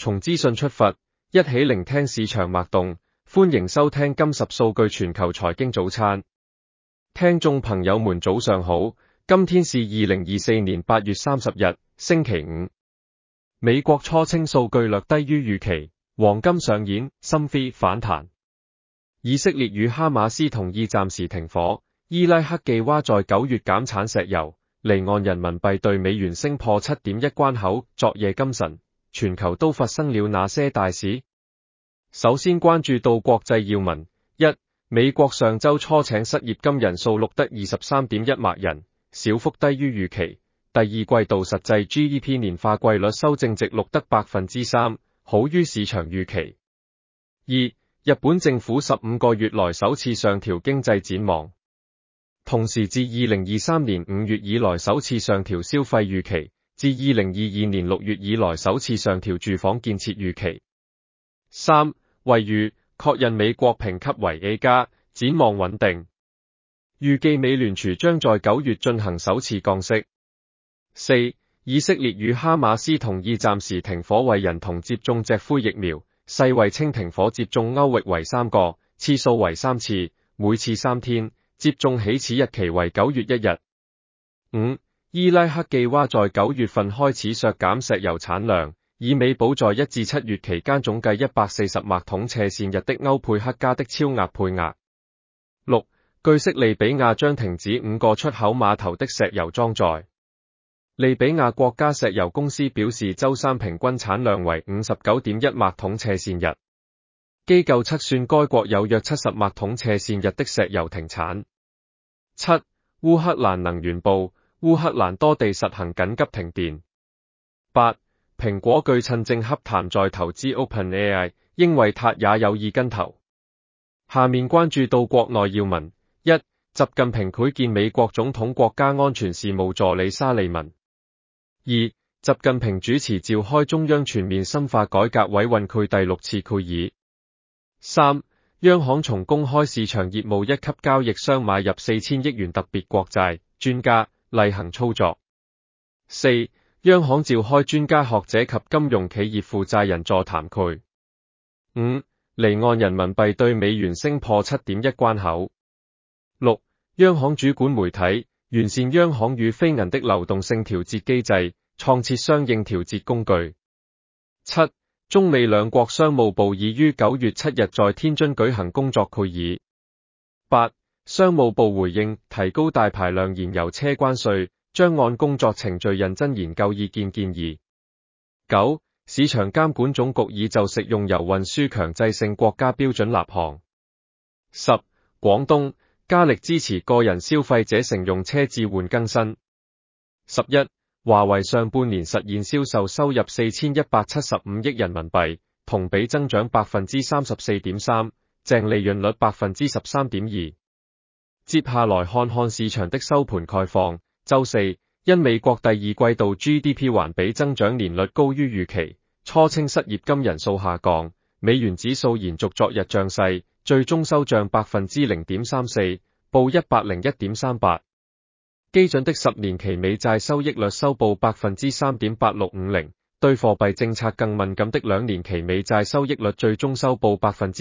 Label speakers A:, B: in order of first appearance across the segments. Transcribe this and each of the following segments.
A: 從資訊出發，一起聆聽市場脈動。歡迎收聽今10數據全球財經早餐。聽眾朋友們早上好，今天是2024年8月30日，星期五。美國初清數據略低於預期，黃金上演深 V 反彈。以色列與哈馬斯同意暫時停火。伊拉克記挖在9月減產石油，離岸人民幣對美元升破 7.1 關口。昨夜今晨，全球都發生了哪些大事？首先關注到國際要聞。1. 美國上周初請失業金人數錄得 23.1 萬人，小幅低於預期。第二季度實際 GDP 年化季率修正值錄得 3%， 好於市場預期。2. 日本政府15個月來首次上調經濟展望，同時自2023年5月以來首次上調消費預期，自2022年6月以來首次上調住房建設預期。3. 惠譽確認美國評級為 A+， 展望穩定，預計美聯儲將在9月進行首次降息。4. 以色列與哈馬斯同意暫時停火為人童接種脊灰疫苗，世衛稱停火接種區域為3個，次數為3次，每次3天，接種起始日期為9月1日。5. 伊拉克記挖在9月份開始削減石油產量，以彌補在1至7月期間總計140萬桶斜線日的歐佩克加的超額配額。6. 據悉利比亞將停止5個出口碼頭的石油裝載。利比亞國家石油公司表示周三平均產量為 59.1 萬桶斜線日，機構測算該國有約70萬桶斜線日的石油停產。7. 烏克蘭能源部，烏克蘭多地實行緊急停電。8. 蘋果據趁正洽談再投資 OpenAI， 英偉達也有意跟投。下面關注到國內要聞。1. 習近平會見美國總統國家安全事務助理沙利文。2. 習近平主持召開中央全面深化改革委員會第6次會議。3. 央行從公開市場業務一級交易商買入4000億元特別國債，專家例行操作。4. 央行召開專家學者及金融企業負責人座談會。5. 離岸人民幣對美元升破 7.1 關口。6. 央行主管媒體完善央行與非銀的流動性調節機制，創設相應調節工具。7. 中美兩國商務部已於9月7日在天津舉行工作會議。8. 商務部回應提高大排量燃油車關稅，將按工作程序認真研究意見建議。9. 市場監管總局已就食用油運輸強制性國家標準立項。10. 廣東加力支持個人消費者乘用車置換更新。11. 華為上半年實現銷售收入4175億人民幣，同比增長 34.3%， 淨利潤率 13.2%。接下來看看市場的收盤概況。周四，因美國第二季度 GDP 環比增長年率高於預期，初清失業金人數下降，美元指數延續昨日漲勢，最終收漲 0.34%， 報 101.38。基準的10年期美債收益率收報 3.8650， 對貨幣政策更敏感的2年期美債收益率最終收報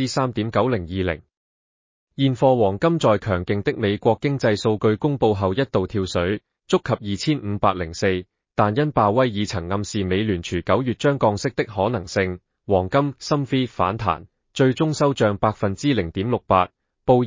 A: 3.9020。現貨黃金在強勁的美國經濟數據公佈後一度跳水，觸及2504，但因鮑威爾曾暗示美聯儲9月將降息的可能性，黃金深 V 反彈，最終收漲 0.68%， 報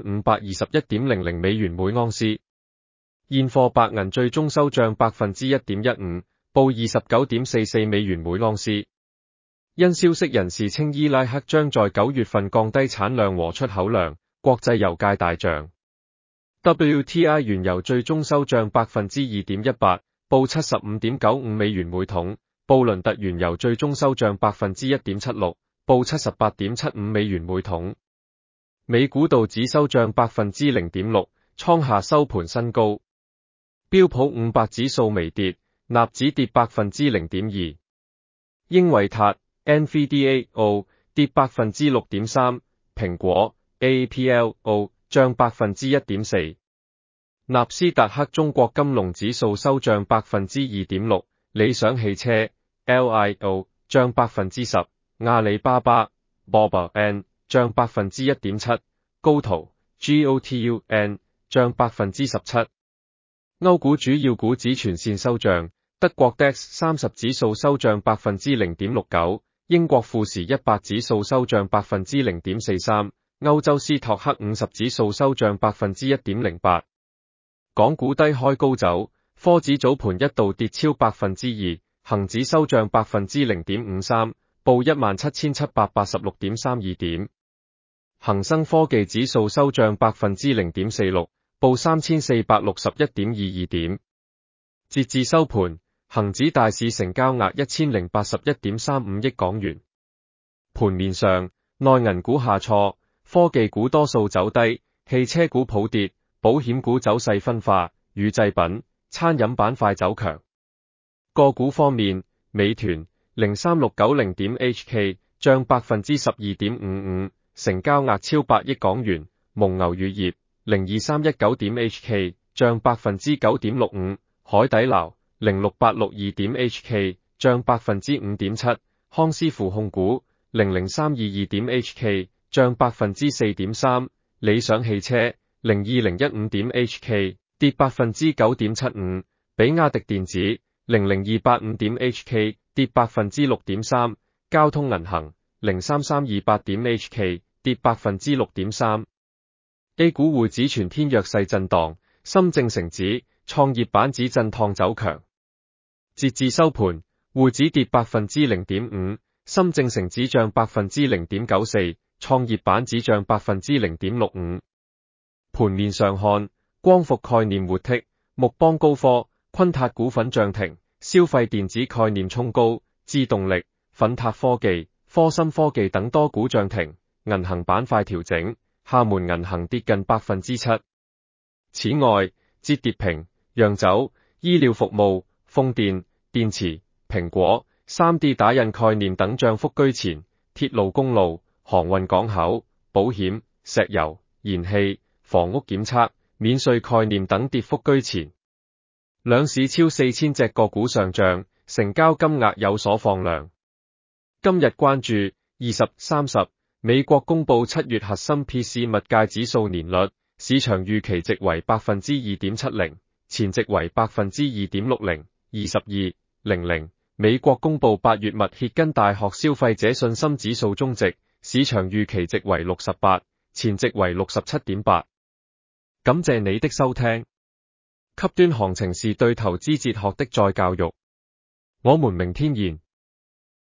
A: 2521.00 美元每盎司。現貨白銀最終收漲 1.15%， 報 29.44 美元每盎司。因消息人士稱伊拉克將在9月份降低產量和出口量，國際油價大漲。WTI 原油最終收漲 2.18%， 報 75.95 美元每桶。布倫特原油最終收漲 1.76%， 報 78.75 美元每桶。美股道指收漲 0.6%， 創下收盤新高。標普500指數微跌，納指跌 0.2%。英偉達 NVDA 跌 6.3%， 蘋果 AAPL 漲 1.4%。納斯達克中國金龍指數收漲 2.6%， 理想汽車 LIO 漲10%，阿里巴巴 BOBA 漲1.7%，高途 GOTUN 漲17%。歐股主要股指全線收漲，德國 DAX 30指數收漲0.69%，英國富時100指數收漲0.43%，歐洲斯托克50指數收漲1.08%。港股低開高走，科指早盤一度跌超2%，恒指收漲0.53%，報17,786.32點。恒生科技指數收漲0.46%，報3,461.22點。截至收盤，恒指大市成交額1081.35億港元。盤面上，內銀股下挫，科技股多數走低，汽車股普跌，保險股走勢分化，乳製品、餐飲板塊走強。個股方面，美團 03,690.HK 漲12.55%，成交額超8億港元；蒙牛乳業 02,319.HK 漲9.65%，海底撈 06862.HK 漲5.7%，康師傅控股 00322.HK 漲4.3%，理想汽車 02,015.HK 跌9.75%，比亞迪電子 00285.HK 跌6.3%，交通銀行 03328.HK 跌6.3%。A 股匯指全天弱勢震盪，深證成指、創業板指震盪走強。截至收盤，匯指跌0.5%，深證成指漲0.94%，創業板指漲0.65%。盤面上看，光伏概念活剔，木邦高科、昆達股份漲停，消費電子概念衝高，智動力、奮塔科技、科森科技等多股漲停。銀行板塊調整，廈門銀行跌近7%。此外，折疊屏、洋酒、醫療服務、風電、電池、蘋果、3D 打印概念等漲幅居前，鐵路公路、航運港口、保險、石油、燃氣、房屋檢測、免稅概念等跌幅居前。兩市超4000隻個股上漲，成交金額有所放量。今日關注20、30，美國公布7月核心 PCE 物價指數年率，市場預期值為 2.70%， 前值為 2.60%。22.00，美國公布8月密歇根大學消費者信心指數終值，市場預期值為68，前值為 67.8。感謝你的收聽。級端行情是對投資哲學的再教育。我們明天見。